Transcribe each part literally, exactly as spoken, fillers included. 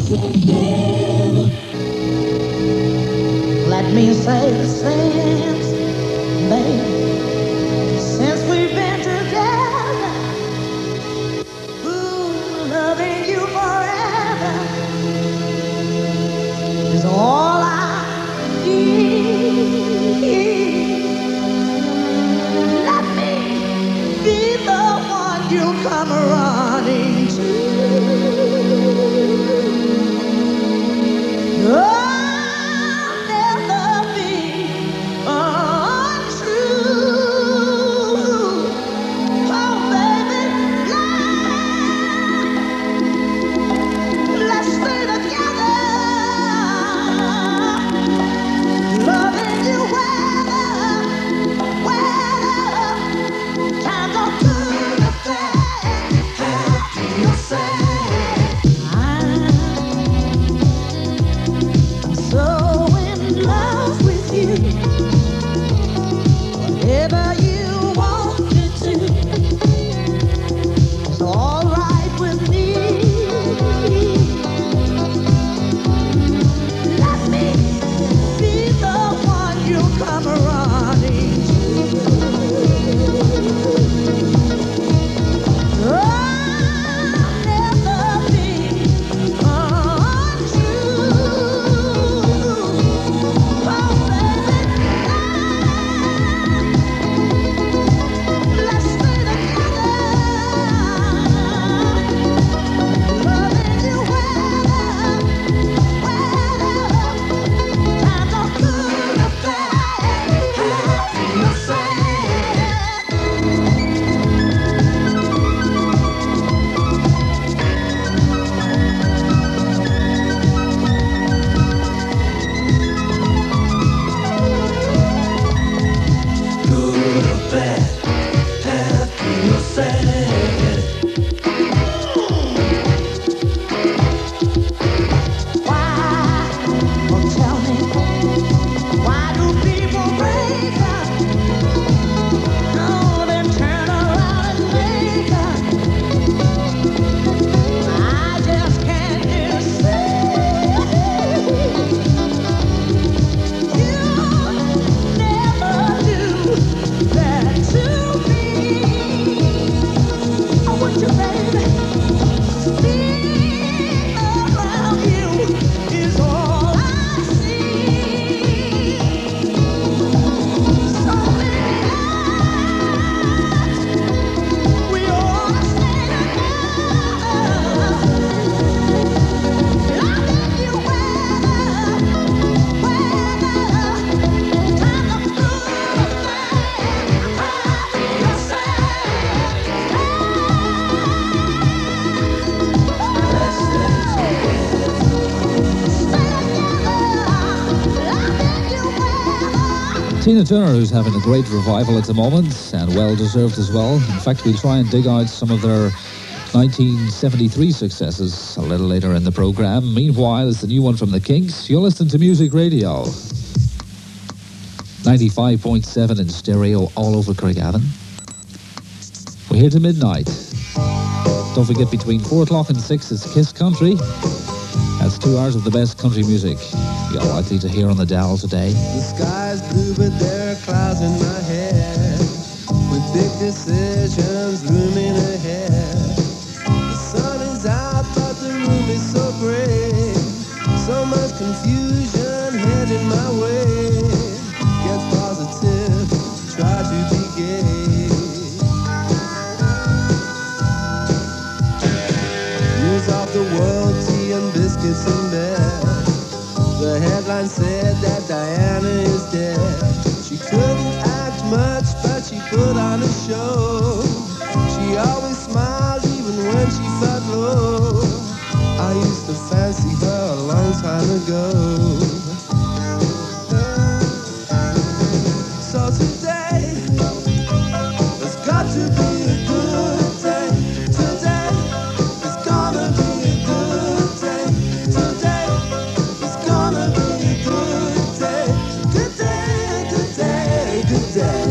Let me say since, baby, since we've been together, ooh, loving you forever is all I need. Let me be the one you come running to. I'll never be untrue. Oh, baby, let's, let's stay together. Loving you well, well. Times are good or bad, happy or sad. I'm so in love with you. Whatever you want to do is all right with me. Let me be the one you come running to. I'll never be untrue. Oh, baby, let's stay together. Loving you well, well. Times are good or bad, happy or sad. Good or bad, happy or sad. Why? Oh, tell me, why do people break up? No, then turn around and make up. I just can't decide. You never do that to me. I want you, baby. Being around you is all I see. So many nights we ought to stay together. Loving you well, well. Times are good or bad, happy or sad. Let's stay together. Stay together. Loving you well. Tina Turner, who's having a great revival at the moment, and well-deserved as well. In fact, we'll try and dig out some of their nineteen seventy-three successes a little later in the programme. Meanwhile, it's the new one from the Kinks. You're listening to Music Radio. ninety-five point seven in stereo all over Craigavon. We're here to midnight. Don't forget, between four o'clock and six, it's Kiss Country. That's two hours of the best country music you're likely to hear on the dial today. The sky's blue, but there are clouds in my head, with big decisions looming ahead. The sun is out, but the room is so gray. So much confusion heading my way. Get positive, try to be gay. News of the world, tea and biscuits in bed. The headline said that Diana is dead. She couldn't act much, but she put on a show. She always smiled even when she felt low. I used to fancy her a long time ago. So today, there's got to be a good day. Today, it's gonna be a good day. Today, it's gonna be a good day. Good day, good day, good day.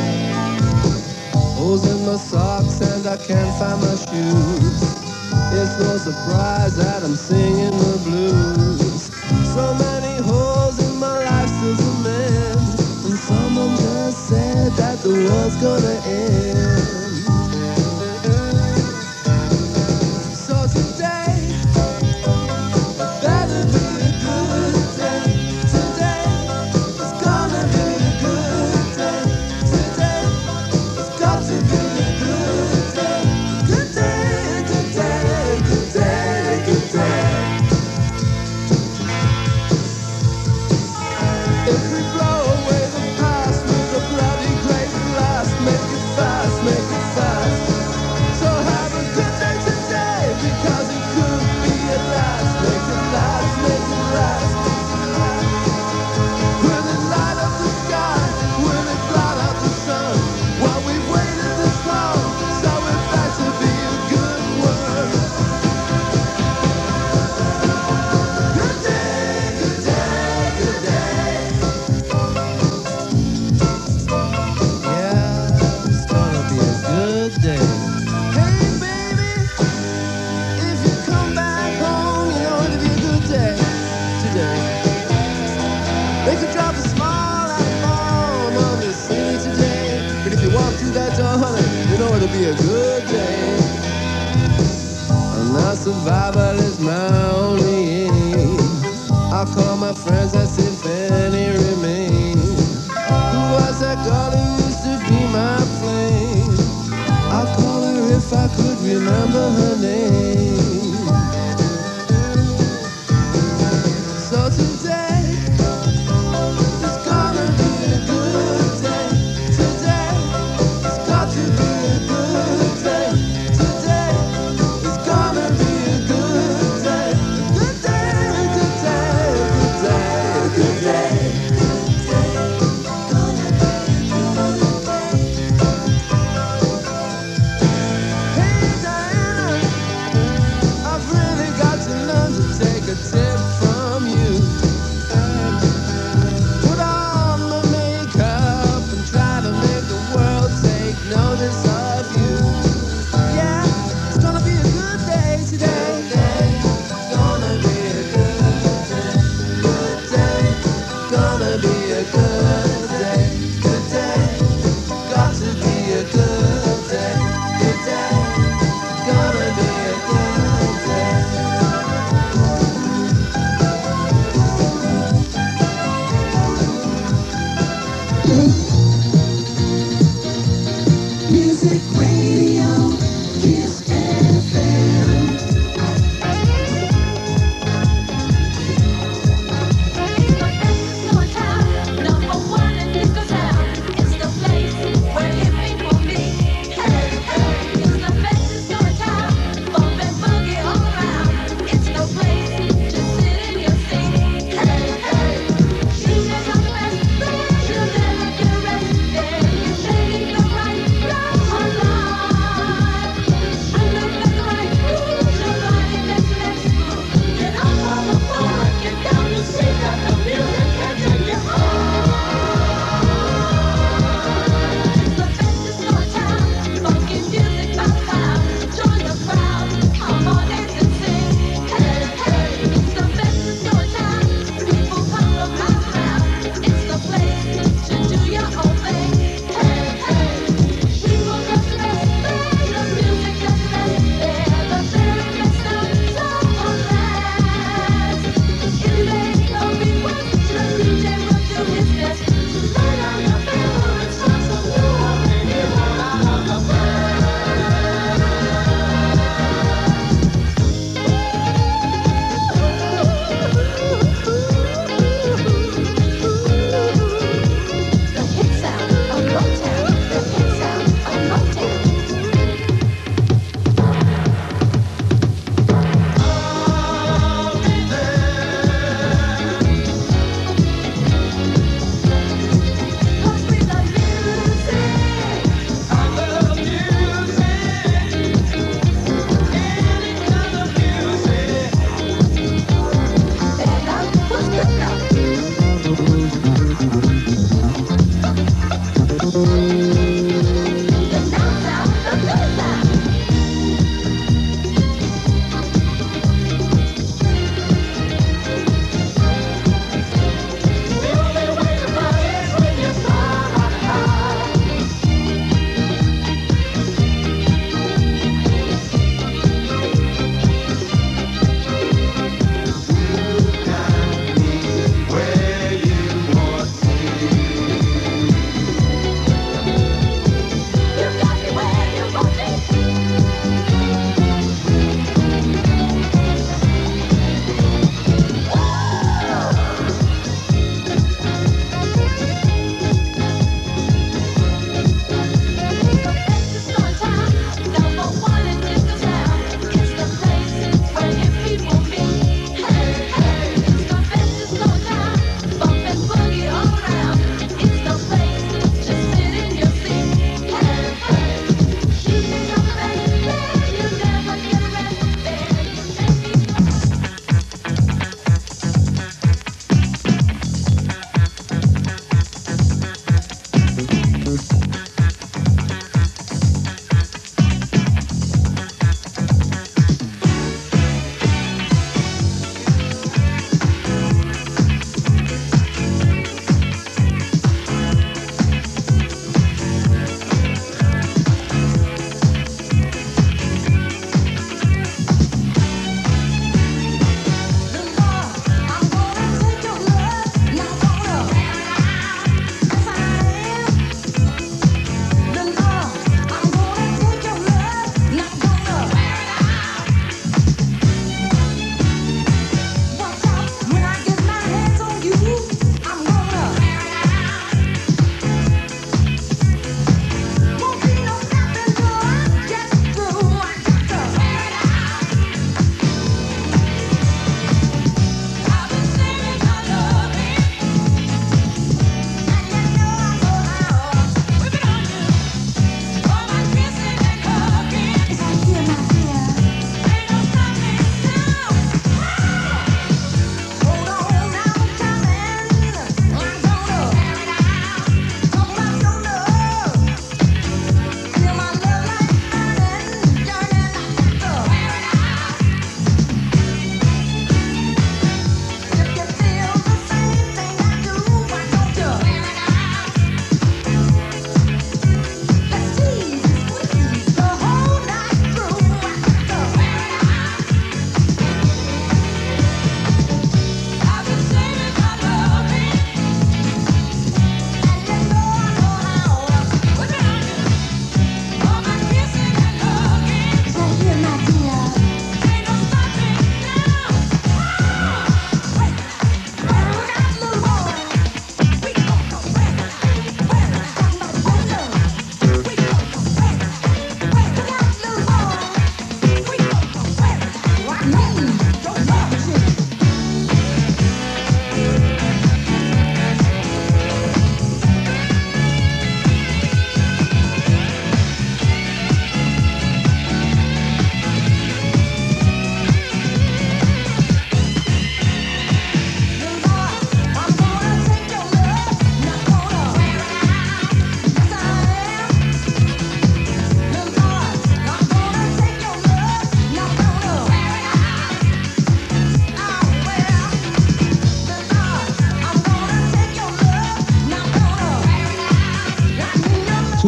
Holes in my socks and I can't find my shoes. It's no surprise that I'm singing the blues. So many holes in my life still to mend, and someone just said that the world's gonna end. So today, better be a good day. Today, it's gonna be a good day. Today, it's got to be a good day. Good day, good day, good day, good day. If we blow away the past with a bloody great blast, make it fast, make it fast. So have a good day today, because it could be at last. Make it last, make it last. Will it light up the sky? Will it blot out the sun? While we've waited this long, so it better be a good one. Good day, good day, good day. Yeah, it's gonna be a good day. Hey baby, if you come back home, you know it'll be a good day today. They could drop a small atom bomb on the city today, but if you walk through that door, honey, you know it'll be a good day. I'm not survival is my only aim. I'll call my friends, that's if any remain. Who was that girl who used to be my flame? I'll call her if I could remember her name. So today, it's gonna be a good day. Today, it's got to be a good day. Today, it's gonna be a good day. Good day, good day, good day, good day. Hey Diana,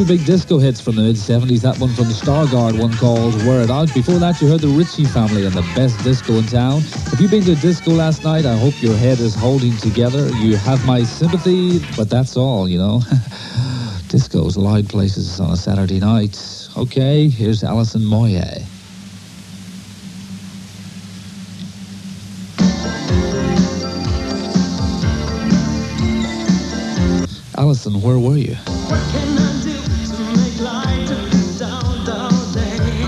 two big disco hits from the mid seventies. That one from the Stargard, one called Wear It Out. Before that, you heard the Ritchie Family and the best disco in town. If you've been to disco last night, I hope your head is holding together. You have my sympathy, but that's all, you know. Disco's loud places on a Saturday night. Okay, here's Alison Moyet. Alison, where were you? What can I do to make light down, down day?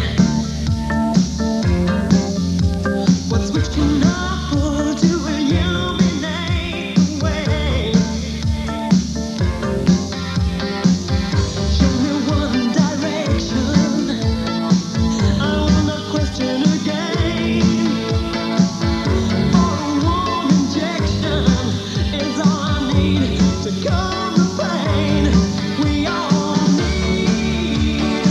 What switch can I pull to illuminate the way? Show me one direction. I will not question again. For a warm injection is all I need to go. We all need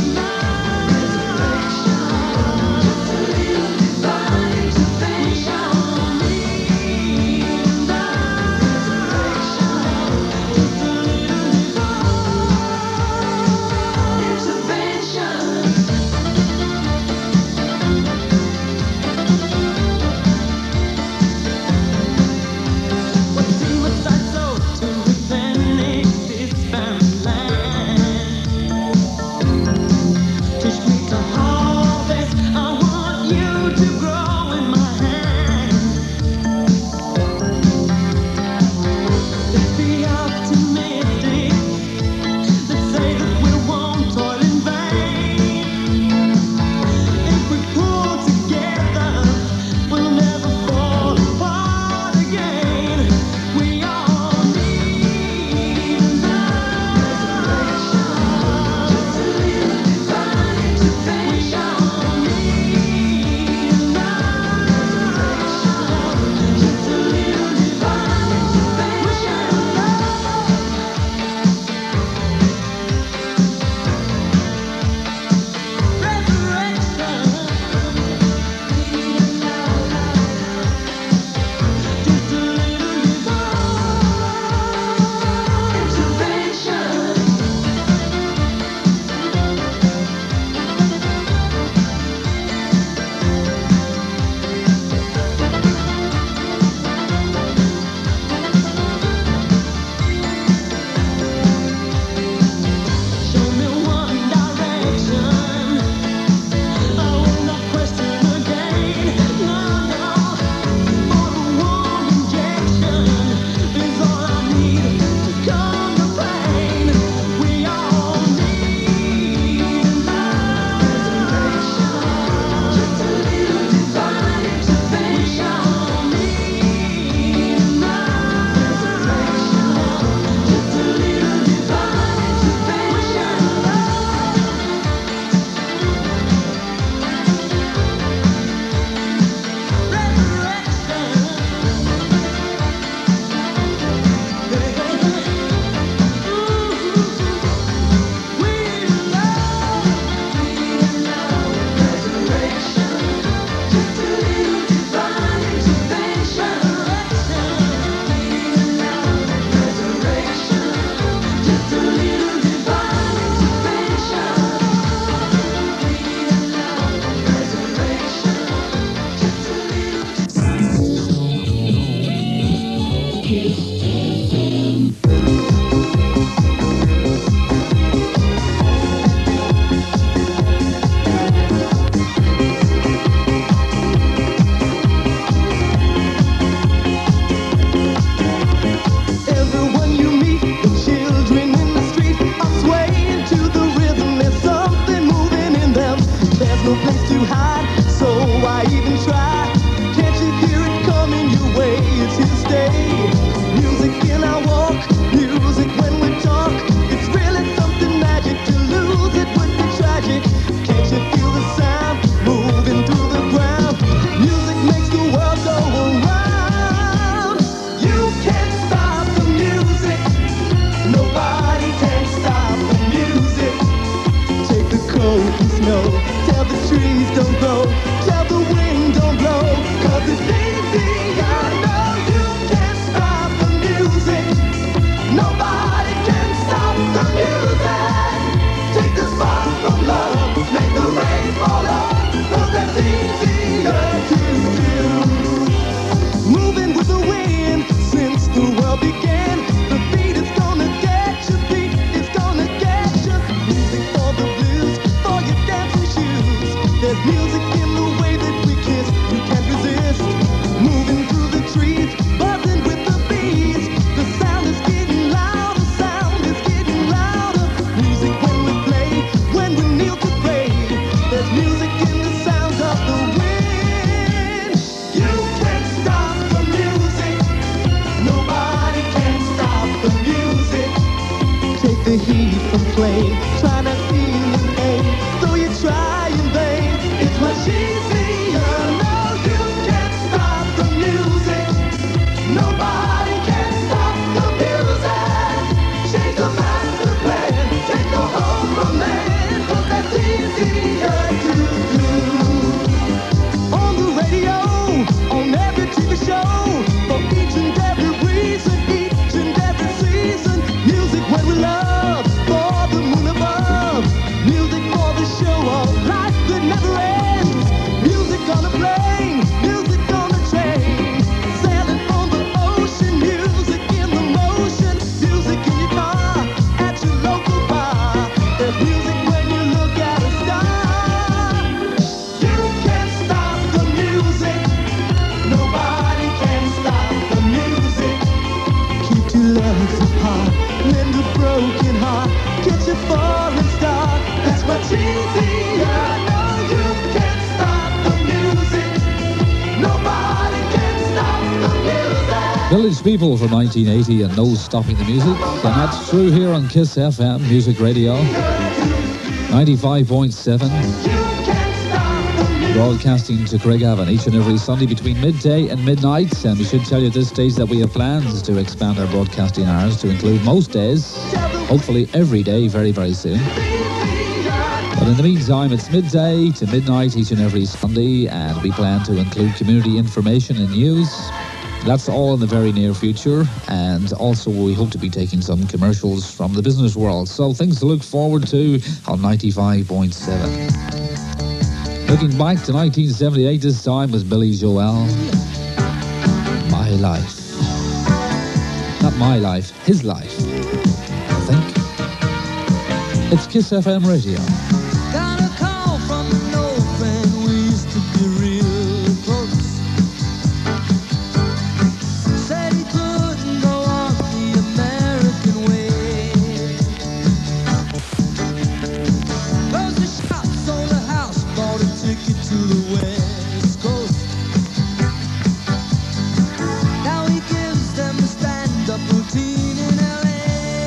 snow. Tell the trees don't grow. Tell the wind don't kiss, you can't resist. Moving through the trees, buzzing with the bees. The sound is getting louder, sound is getting louder. Music when we play, when we kneel to pray. There's music in the sound of the wind. You can't stop the music. Nobody can stop the music. Take the heat from flame, try not feeling pain, though you try in vain. It's much easier. No, you can't stop the music. Nobody can stop the music. Change the master plan, take the whole from man, 'cause that's easier to do. On the radio, on every T V show, for each and every reason, each and every season. Music when we love, for the moon above. Music for the show of life that never ends. Music on a plane, music on a train. Sailing on the ocean, music in the motion. Music in your car, at your local bar. There's music when you look at a star. You can't stop the music. Nobody can stop the music. Keep two loves apart, mend a broken heart, catch a falling star. That's much easier. No, you can't stop the music. Nobody can stop the music. Village People from nineteen eighty and No Stopping the Music. And that's true here on Kiss F M Music Radio ninety-five point seven. You can't stop the music. Broadcasting to Craigavon each and every Sunday between midday and midnight. And we should tell you at this stage that we have plans to expand our broadcasting hours to include most days, hopefully every day very, very soon. But in the meantime, it's midday to midnight each and every Sunday, and we plan to include community information and news. That's all in the very near future, and also we hope to be taking some commercials from the business world. So things to look forward to on ninety-five point seven. Looking back to nineteen seventy-eight, this time was Billy Joel. My Life. Not my life, his life, I think. It's Kiss F M Radio. Got a call from an old friend, we used to be real close. Said he couldn't go on the American way. Closed the shop, sold a house, bought a ticket to the West Coast. Now he gives them a stand-up routine in L A.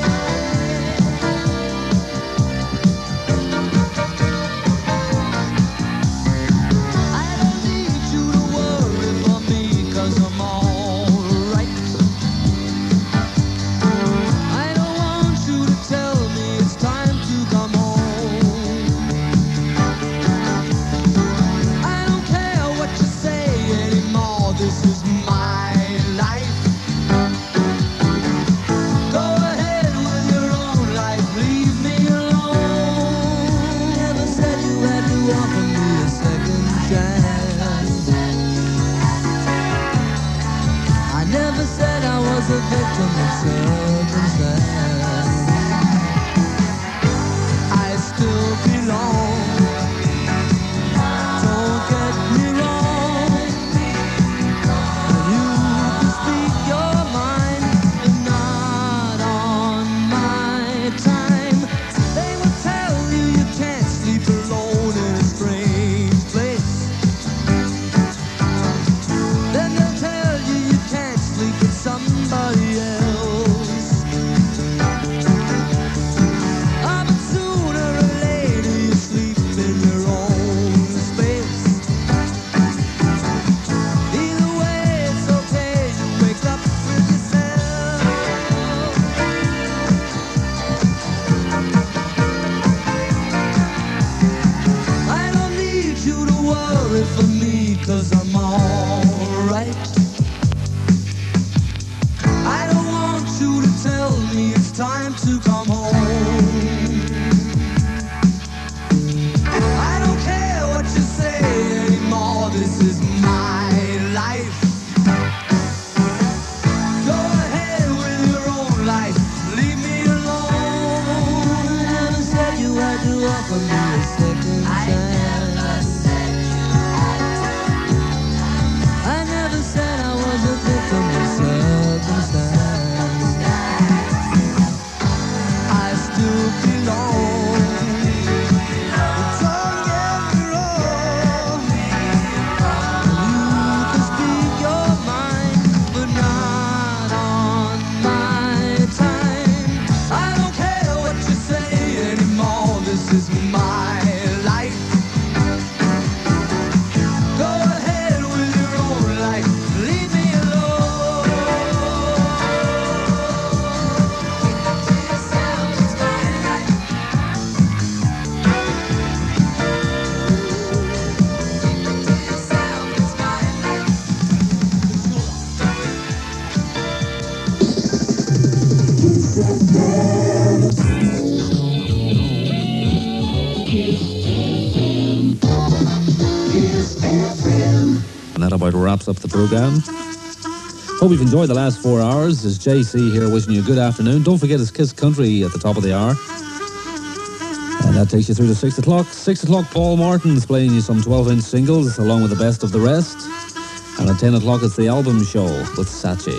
A victim of circumstance. I still belong. Don't get me wrong. You can speak your mind, but not on my time. They will tell you you can't sleep alone in a strange place. Then they'll tell you you can't sleep with somebody else. Ah, but sooner or later you sleep in your own space. Either way, it's okay, you wake up with yourself. I don't need you to worry for me, 'cause I'm alright. I don't want you to tell me it's time to come home. I don't care what you say anymore, this is my life. Go ahead with your own life, leave me alone. Never said you had to offer me a second chance. that about wraps up the programme. Hope you've enjoyed the last four hours. It's J C here wishing you a good afternoon. Don't forget it's Kiss Country at the top of the hour. And that takes you through to six o'clock. six o'clock, Paul Martin's playing you some twelve-inch singles along with the best of the rest. And at ten o'clock, it's the album show with Sachi.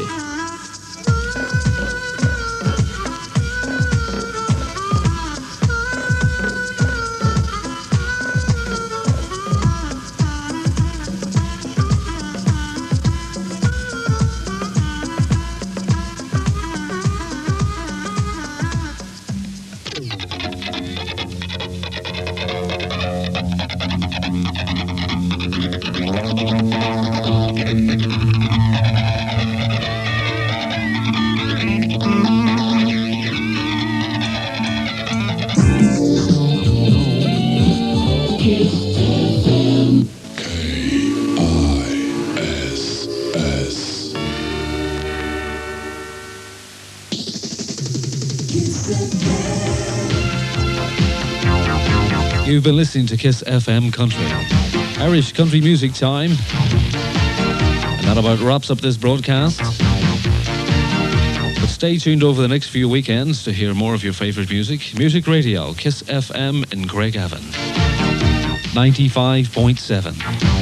You've been listening to Kiss F M Country, Irish country music time. And that about wraps up this broadcast. But stay tuned over the next few weekends to hear more of your favourite music. Music Radio, Kiss F M in Craigavon. ninety-five point seven.